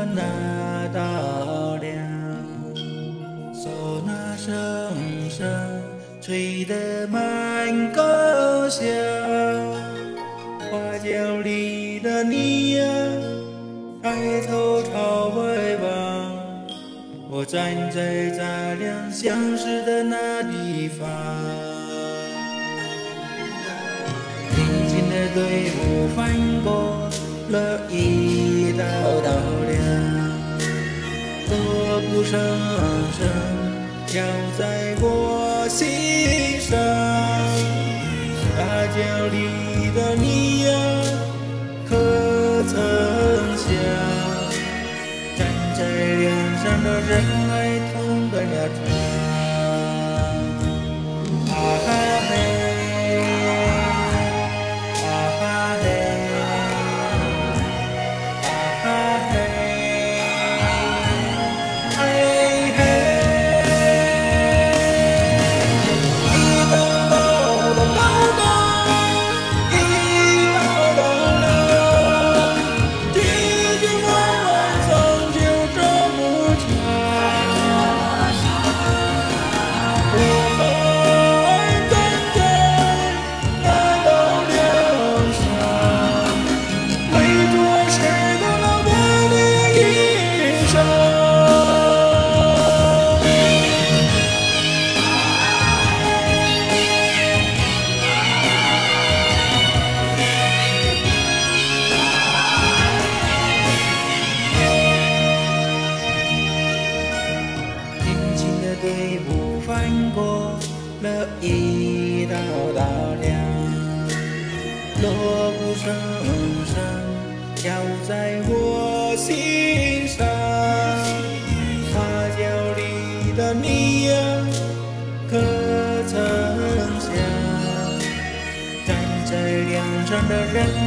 的那道亮，唢呐声声吹得满高响。花轿里的你呀，抬头朝外望，我站在咱俩相识的那地方。平静的队伍翻过了一道道亮，锣鼓声声敲在我心上。大轿里的你呀，可曾想，站在梁上的人儿痛断了肠。啊哈嘿，啊哈嘿，啊哈嘿，嘿嘿。一道道的高歌，一道道亮，句句弯弯终究这么长。我们站在那道梁上，为着谁的那美丽衣裳。平静的队伍翻过了一道道亮，锣鼓声声敲在我心上。花轿里的你呀，可曾想，站在梁上的人